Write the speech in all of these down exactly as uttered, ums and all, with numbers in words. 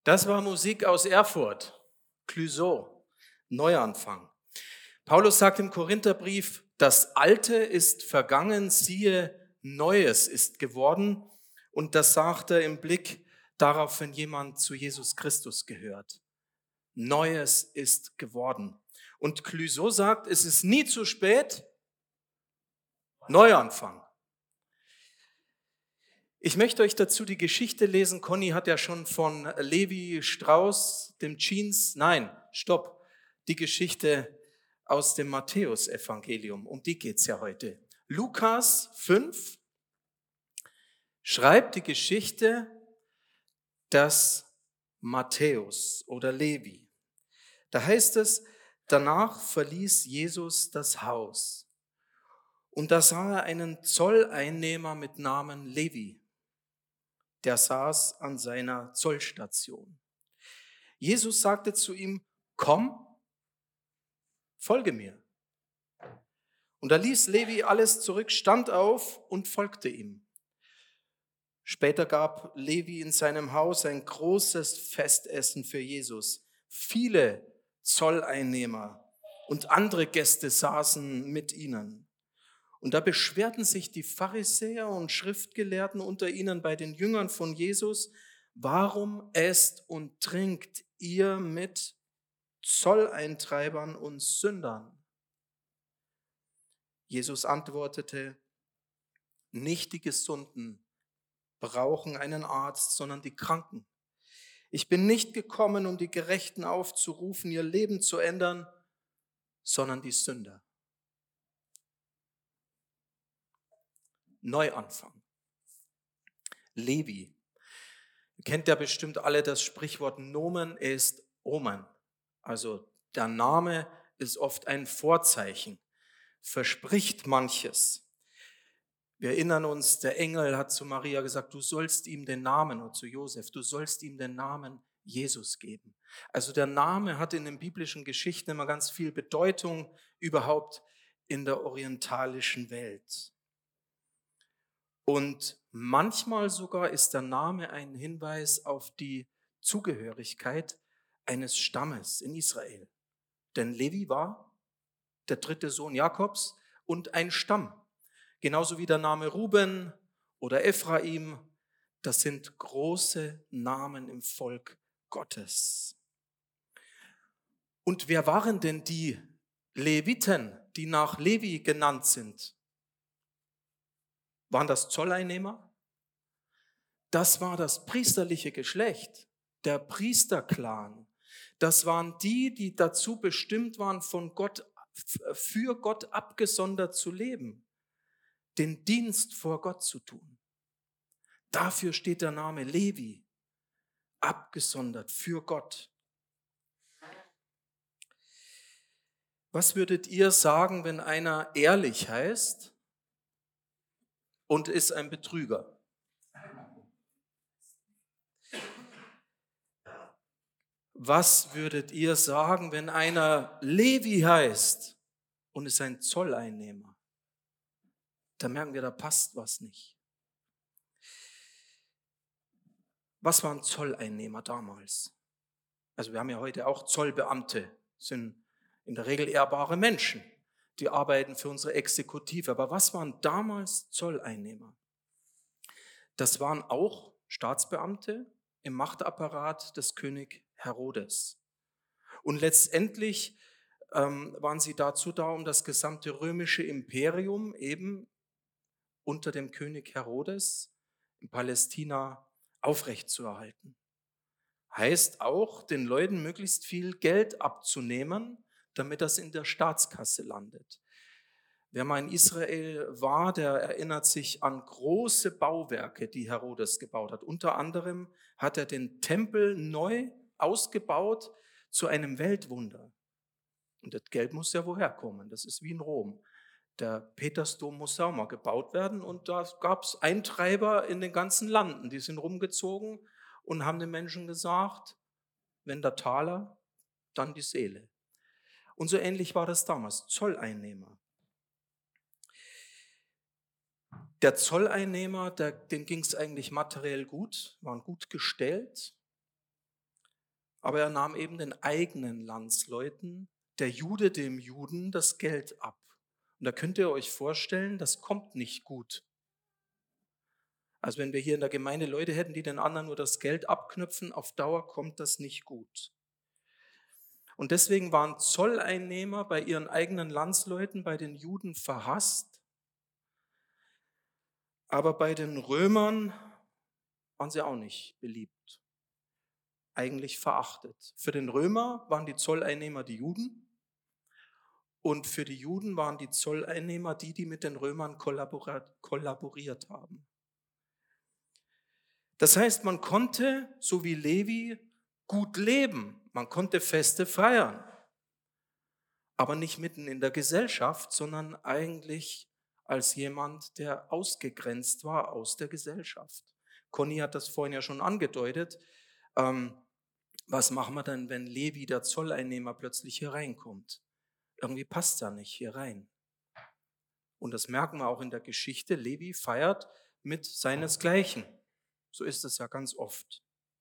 Das war Musik aus Erfurt, Clouseau, Neuanfang. Paulus sagt im Korintherbrief, das Alte ist vergangen, siehe, Neues ist geworden. Und das sagt er im Blick darauf, wenn jemand zu Jesus Christus gehört. Neues ist geworden. Und Clouseau sagt, es ist nie zu spät, Neuanfang. Ich möchte euch dazu die Geschichte lesen. Conny hat ja schon von Levi Strauss, dem Jeans, nein, stopp, die Geschichte aus dem Matthäusevangelium. Um die geht's ja heute. Lukas fünf schreibt die Geschichte, dass Matthäus oder Levi. Da heißt es, danach verließ Jesus das Haus. Und da sah er einen Zolleinnehmer mit Namen Levi. Der saß an seiner Zollstation. Jesus sagte zu ihm, komm, folge mir. Und da ließ Levi alles zurück, stand auf und folgte ihm. Später gab Levi in seinem Haus ein großes Festessen für Jesus. Viele Zolleinnehmer und andere Gäste saßen mit ihnen. Und da beschwerten sich die Pharisäer und Schriftgelehrten unter ihnen bei den Jüngern von Jesus, warum esst und trinkt ihr mit Zolleintreibern und Sündern? Jesus antwortete, nicht die Gesunden brauchen einen Arzt, sondern die Kranken. Ich bin nicht gekommen, um die Gerechten aufzurufen, ihr Leben zu ändern, sondern die Sünder. Neuanfang. Levi. Ihr kennt ja bestimmt alle das Sprichwort Nomen ist Omen. Also der Name ist oft ein Vorzeichen, verspricht manches. Wir erinnern uns, der Engel hat zu Maria gesagt, du sollst ihm den Namen, und zu Josef, du sollst ihm den Namen Jesus geben. Also der Name hat in den biblischen Geschichten immer ganz viel Bedeutung, überhaupt in der orientalischen Welt. Und manchmal sogar ist der Name ein Hinweis auf die Zugehörigkeit eines Stammes in Israel. Denn Levi war der dritte Sohn Jakobs und ein Stamm. Genauso wie der Name Ruben oder Ephraim. Das sind große Namen im Volk Gottes. Und wer waren denn die Leviten, die nach Levi genannt sind? Waren das Zolleinnehmer? Das war das priesterliche Geschlecht, der Priesterclan. Das waren die, die dazu bestimmt waren, von Gott, für Gott abgesondert zu leben, den Dienst vor Gott zu tun. Dafür steht der Name Levi, abgesondert für Gott. Was würdet ihr sagen, wenn einer ehrlich heißt und ist ein Betrüger? Was würdet ihr sagen, wenn einer Levi heißt und ist ein Zolleinnehmer? Da merken wir, da passt was nicht. Was waren Zolleinnehmer damals? Also wir haben ja heute auch Zollbeamte, sind in der Regel ehrbare Menschen, die arbeiten für unsere Exekutive. Aber was waren damals Zolleinnehmer? Das waren auch Staatsbeamte im Machtapparat des König Herodes. Und letztendlich ähm, waren sie dazu da, um das gesamte römische Imperium eben unter dem König Herodes in Palästina aufrechtzuerhalten. Heißt auch, den Leuten möglichst viel Geld abzunehmen, damit das in der Staatskasse landet. Wer mal in Israel war, der erinnert sich an große Bauwerke, die Herodes gebaut hat. Unter anderem hat er den Tempel neu ausgebaut zu einem Weltwunder. Und das Geld muss ja woher kommen? Das ist wie in Rom. Der Petersdom muss auch mal gebaut werden und da gab es Eintreiber in den ganzen Landen. Die sind rumgezogen und haben den Menschen gesagt, wenn der Taler, dann die Seele. Und so ähnlich war das damals, Zolleinnehmer. Der Zolleinnehmer, der, dem ging es eigentlich materiell gut, waren gut gestellt. Aber er nahm eben den eigenen Landsleuten, der Jude dem Juden, das Geld ab. Und da könnt ihr euch vorstellen, das kommt nicht gut. Also wenn wir hier in der Gemeinde Leute hätten, die den anderen nur das Geld abknüpfen, auf Dauer kommt das nicht gut. Und deswegen waren Zolleinnehmer bei ihren eigenen Landsleuten, bei den Juden verhasst. Aber bei den Römern waren sie auch nicht beliebt, eigentlich verachtet. Für den Römer waren die Zolleinnehmer die Juden und für die Juden waren die Zolleinnehmer die, die mit den Römern kollaboriert, kollaboriert haben. Das heißt, man konnte, so wie Levi, gut leben. Man konnte Feste feiern, aber nicht mitten in der Gesellschaft, sondern eigentlich als jemand, der ausgegrenzt war aus der Gesellschaft. Conny hat das vorhin ja schon angedeutet. Ähm, was machen wir denn, wenn Levi, der Zolleinnehmer, plötzlich hier reinkommt? Irgendwie passt er nicht hier rein. Und das merken wir auch in der Geschichte. Levi feiert mit seinesgleichen. So ist es ja ganz oft.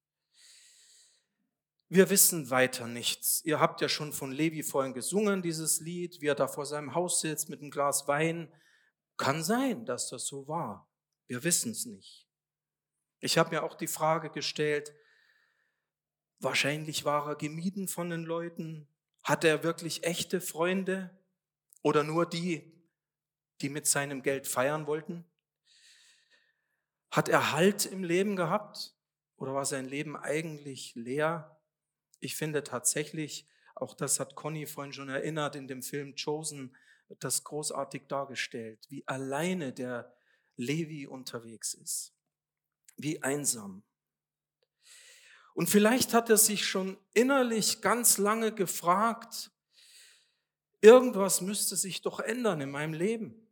Wir wissen weiter nichts. Ihr habt ja schon von Levi vorhin gesungen, dieses Lied, wie er da vor seinem Haus sitzt mit einem Glas Wein. Kann sein, dass das so war. Wir wissen es nicht. Ich habe mir auch die Frage gestellt, wahrscheinlich war er gemieden von den Leuten. Hat er wirklich echte Freunde oder nur die, die mit seinem Geld feiern wollten? Hat er Halt im Leben gehabt oder war sein Leben eigentlich leer? Ich finde tatsächlich, auch das hat Conny vorhin schon erinnert, in dem Film Chosen wird das großartig dargestellt, wie alleine der Levi unterwegs ist, wie einsam. Und vielleicht hat er sich schon innerlich ganz lange gefragt, irgendwas müsste sich doch ändern in meinem Leben.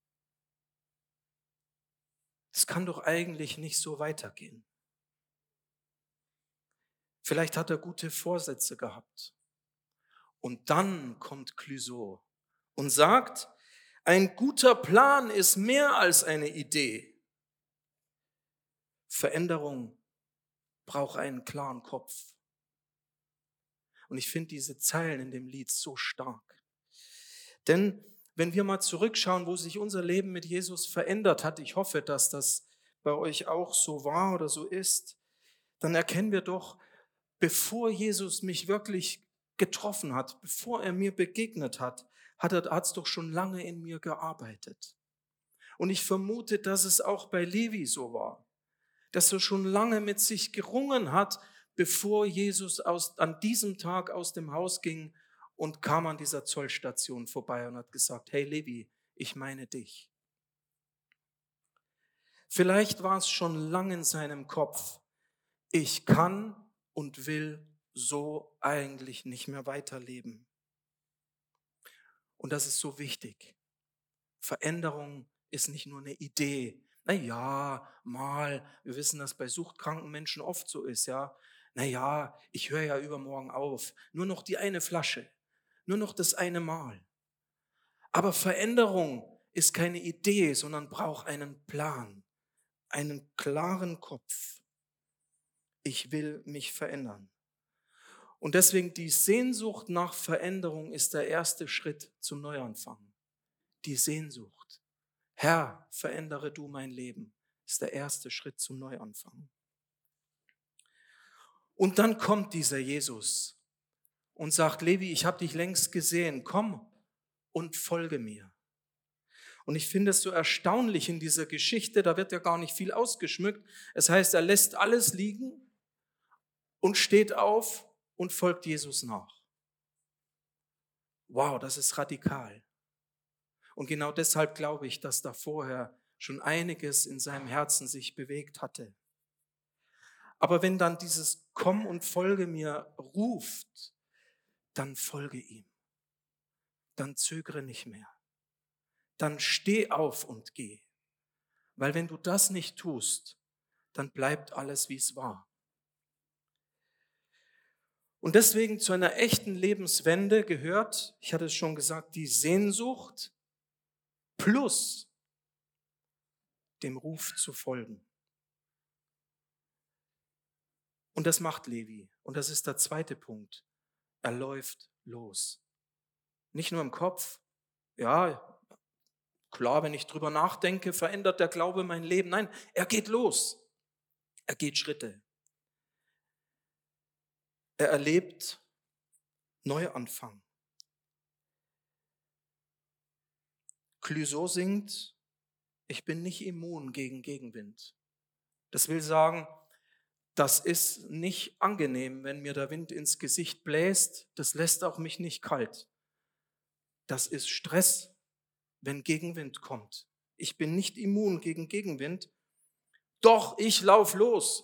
Es kann doch eigentlich nicht so weitergehen. Vielleicht hat er gute Vorsätze gehabt. Und dann kommt Clouseau und sagt, ein guter Plan ist mehr als eine Idee. Veränderung braucht einen klaren Kopf. Und ich finde diese Zeilen in dem Lied so stark. Denn wenn wir mal zurückschauen, wo sich unser Leben mit Jesus verändert hat, ich hoffe, dass das bei euch auch so war oder so ist, dann erkennen wir doch, bevor Jesus mich wirklich getroffen hat, bevor er mir begegnet hat, hat er es doch schon lange in mir gearbeitet. Und ich vermute, dass es auch bei Levi so war, dass er schon lange mit sich gerungen hat, bevor Jesus aus, an diesem Tag aus dem Haus ging und kam an dieser Zollstation vorbei und hat gesagt, hey Levi, ich meine dich. Vielleicht war es schon lange in seinem Kopf, ich kann und will so eigentlich nicht mehr weiterleben. Und das ist so wichtig. Veränderung ist nicht nur eine Idee. Na ja, mal, wir wissen, dass bei suchtkranken Menschen oft so ist, ja. Na ja, ich höre ja übermorgen auf. Nur noch die eine Flasche. Nur noch das eine Mal. Aber Veränderung ist keine Idee, sondern braucht einen Plan, einen klaren Kopf. Ich will mich verändern. Und deswegen die Sehnsucht nach Veränderung ist der erste Schritt zum Neuanfang. Die Sehnsucht. Herr, verändere du mein Leben, ist der erste Schritt zum Neuanfang. Und dann kommt dieser Jesus und sagt, Levi, ich habe dich längst gesehen, komm und folge mir. Und ich finde es so erstaunlich in dieser Geschichte, da wird ja gar nicht viel ausgeschmückt. Es heißt, er lässt alles liegen und steht auf und folgt Jesus nach. Wow, das ist radikal. Und genau deshalb glaube ich, dass da vorher schon einiges in seinem Herzen sich bewegt hatte. Aber wenn dann dieses Komm und folge mir ruft, dann folge ihm. Dann zögere nicht mehr. Dann steh auf und geh. Weil wenn du das nicht tust, dann bleibt alles, wie es war. Und deswegen zu einer echten Lebenswende gehört, ich hatte es schon gesagt, die Sehnsucht plus dem Ruf zu folgen. Und das macht Levi. Und das ist der zweite Punkt. Er läuft los. Nicht nur im Kopf. Ja, klar, wenn ich drüber nachdenke, verändert der Glaube mein Leben. Nein, er geht los. Er geht Schritte. Er erlebt Neuanfang. Clouseau singt, ich bin nicht immun gegen Gegenwind. Das will sagen, das ist nicht angenehm, wenn mir der Wind ins Gesicht bläst. Das lässt auch mich nicht kalt. Das ist Stress, wenn Gegenwind kommt. Ich bin nicht immun gegen Gegenwind, doch ich lauf los.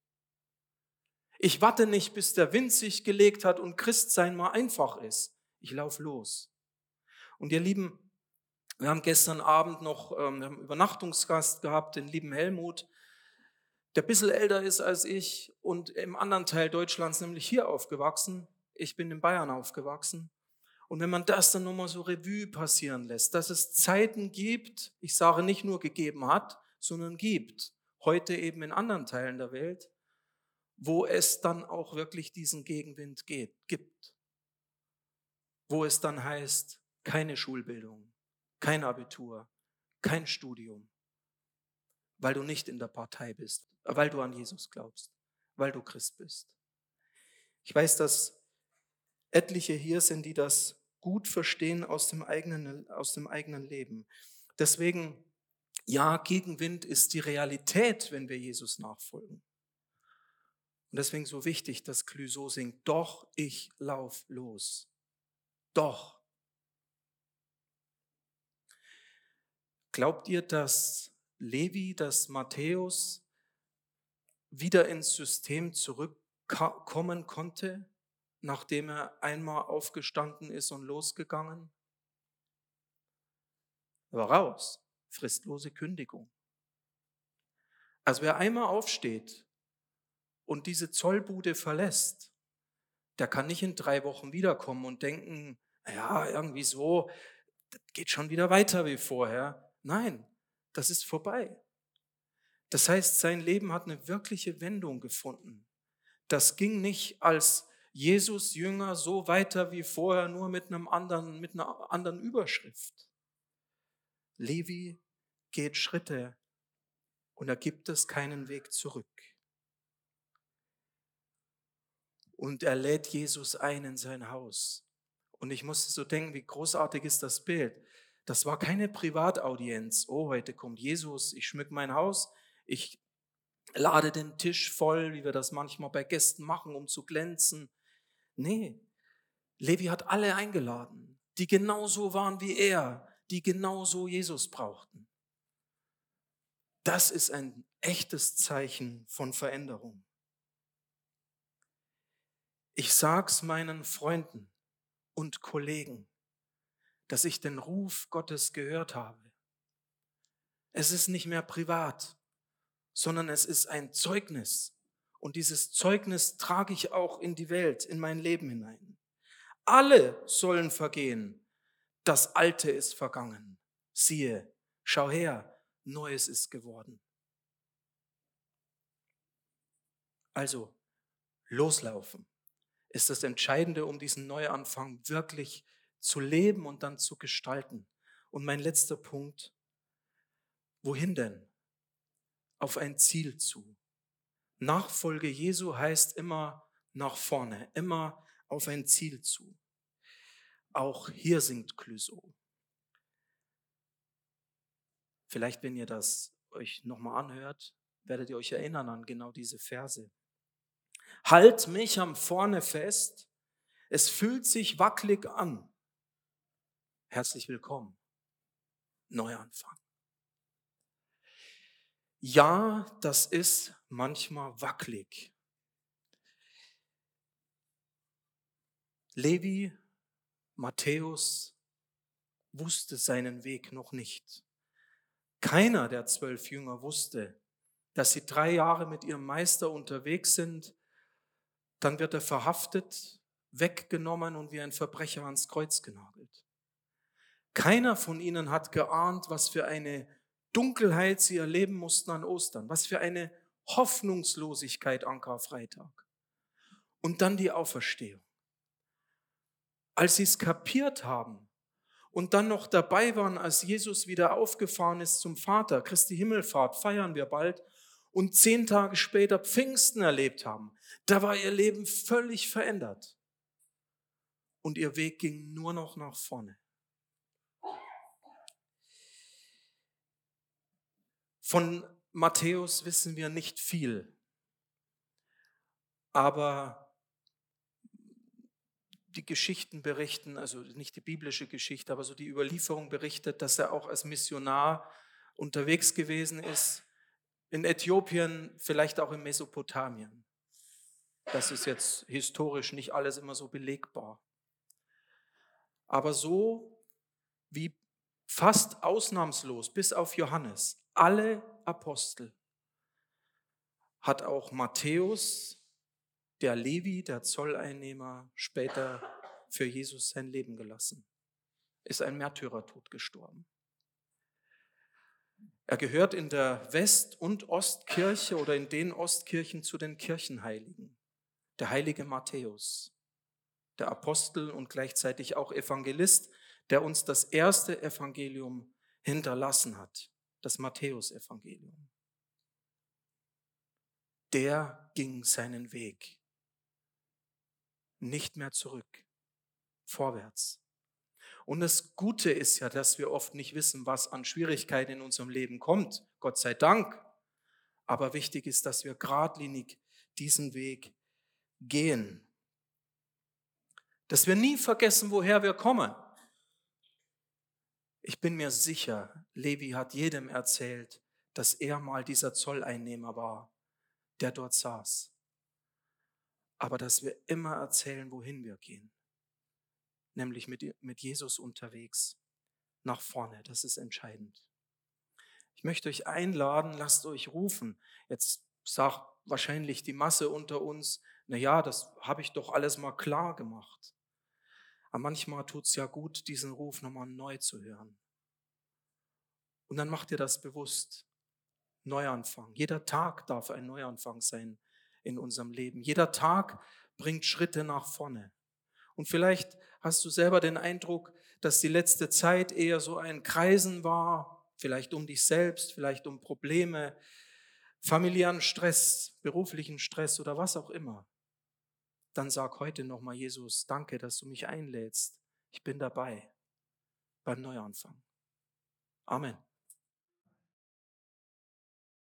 Ich warte nicht, bis der Wind sich gelegt hat und Christsein mal einfach ist. Ich lauf los. Und ihr Lieben, wir haben gestern Abend noch ähm, wir haben einen Übernachtungsgast gehabt, den lieben Helmut, der ein bisschen älter ist als ich und im anderen Teil Deutschlands, nämlich hier aufgewachsen. Ich bin in Bayern aufgewachsen. Und wenn man das dann nochmal so Revue passieren lässt, dass es Zeiten gibt, ich sage nicht nur gegeben hat, sondern gibt, heute eben in anderen Teilen der Welt, wo es dann auch wirklich diesen Gegenwind geht, gibt. Wo es dann heißt, keine Schulbildung, kein Abitur, kein Studium, weil du nicht in der Partei bist, weil du an Jesus glaubst, weil du Christ bist. Ich weiß, dass etliche hier sind, die das gut verstehen aus dem eigenen, aus dem eigenen Leben. Deswegen, ja, Gegenwind ist die Realität, wenn wir Jesus nachfolgen. Und deswegen so wichtig, dass Clouseau singt, doch ich lauf los. Doch. Glaubt ihr, dass Levi, dass Matthäus wieder ins System zurückkommen konnte, nachdem er einmal aufgestanden ist und losgegangen? Er war raus, fristlose Kündigung. Also wer einmal aufsteht und diese Zollbude verlässt, der kann nicht in drei Wochen wiederkommen und denken, ja, irgendwie so, das geht schon wieder weiter wie vorher. Nein, das ist vorbei. Das heißt, sein Leben hat eine wirkliche Wendung gefunden. Das ging nicht als Jesus-Jünger so weiter wie vorher, nur mit einem anderen, mit einer anderen Überschrift. Levi geht Schritte und da gibt es keinen Weg zurück. Und er lädt Jesus ein in sein Haus. Und ich musste so denken, wie großartig ist das Bild. Das war keine Privataudienz. Oh, heute kommt Jesus, ich schmück mein Haus, ich lade den Tisch voll, wie wir das manchmal bei Gästen machen, um zu glänzen. Nee, Levi hat alle eingeladen, die genauso waren wie er, die genauso Jesus brauchten. Das ist ein echtes Zeichen von Veränderung. Ich sag's meinen Freunden und Kollegen, dass ich den Ruf Gottes gehört habe. Es ist nicht mehr privat, sondern es ist ein Zeugnis. Und dieses Zeugnis trage ich auch in die Welt, in mein Leben hinein. Alle sollen vergehen. Das Alte ist vergangen. Siehe, schau her, Neues ist geworden. Also, loslaufen ist das Entscheidende, um diesen Neuanfang wirklich zu leben und dann zu gestalten. Und mein letzter Punkt, wohin denn? Auf ein Ziel zu. Nachfolge Jesu heißt immer nach vorne, immer auf ein Ziel zu. Auch hier singt Clouseau. Vielleicht, wenn ihr das euch nochmal anhört, werdet ihr euch erinnern an genau diese Verse. Halt mich am Vorne fest, es fühlt sich wackelig an. Herzlich willkommen, Neuanfang. Ja, das ist manchmal wackelig. Levi, Matthäus wusste seinen Weg noch nicht. Keiner der zwölf Jünger wusste, dass sie drei Jahre mit ihrem Meister unterwegs sind. Dann wird er verhaftet, weggenommen und wie ein Verbrecher ans Kreuz genagelt. Keiner von ihnen hat geahnt, was für eine Dunkelheit sie erleben mussten an Ostern, was für eine Hoffnungslosigkeit an Karfreitag. Und dann die Auferstehung. Als sie es kapiert haben und dann noch dabei waren, als Jesus wieder aufgefahren ist zum Vater, Christi Himmelfahrt, feiern wir bald, und zehn Tage später Pfingsten erlebt haben, da war ihr Leben völlig verändert. Und ihr Weg ging nur noch nach vorne. Von Matthäus wissen wir nicht viel, aber die Geschichten berichten, also nicht die biblische Geschichte, aber so die Überlieferung berichtet, dass er auch als Missionar unterwegs gewesen ist, in Äthiopien, vielleicht auch in Mesopotamien. Das ist jetzt historisch nicht alles immer so belegbar. Aber so wie fast ausnahmslos, bis auf Johannes, alle Apostel, hat auch Matthäus, der Levi, der Zolleinnehmer, später für Jesus sein Leben gelassen, ist ein Märtyrertod gestorben. Er gehört in der West- und Ostkirche oder in den Ostkirchen zu den Kirchenheiligen. Der heilige Matthäus, der Apostel und gleichzeitig auch Evangelist, der uns das erste Evangelium hinterlassen hat, das Matthäusevangelium. Der ging seinen Weg, nicht mehr zurück, vorwärts. Und das Gute ist ja, dass wir oft nicht wissen, was an Schwierigkeiten in unserem Leben kommt, Gott sei Dank. Aber wichtig ist, dass wir geradlinig diesen Weg gehen. Dass wir nie vergessen, woher wir kommen. Ich bin mir sicher, Levi hat jedem erzählt, dass er mal dieser Zolleinnehmer war, der dort saß. Aber dass wir immer erzählen, wohin wir gehen. Nämlich mit, mit Jesus unterwegs, nach vorne. Das ist entscheidend. Ich möchte euch einladen, lasst euch rufen. Jetzt sagt wahrscheinlich die Masse unter uns, na ja, das habe ich doch alles mal klar gemacht. Aber manchmal tut es ja gut, diesen Ruf nochmal neu zu hören. Und dann macht ihr das bewusst. Neuanfang. Jeder Tag darf ein Neuanfang sein in unserem Leben. Jeder Tag bringt Schritte nach vorne. Und vielleicht hast du selber den Eindruck, dass die letzte Zeit eher so ein Kreisen war, vielleicht um dich selbst, vielleicht um Probleme, familiären Stress, beruflichen Stress oder was auch immer. Dann sag heute nochmal, Jesus, danke, dass du mich einlädst. Ich bin dabei beim Neuanfang. Amen.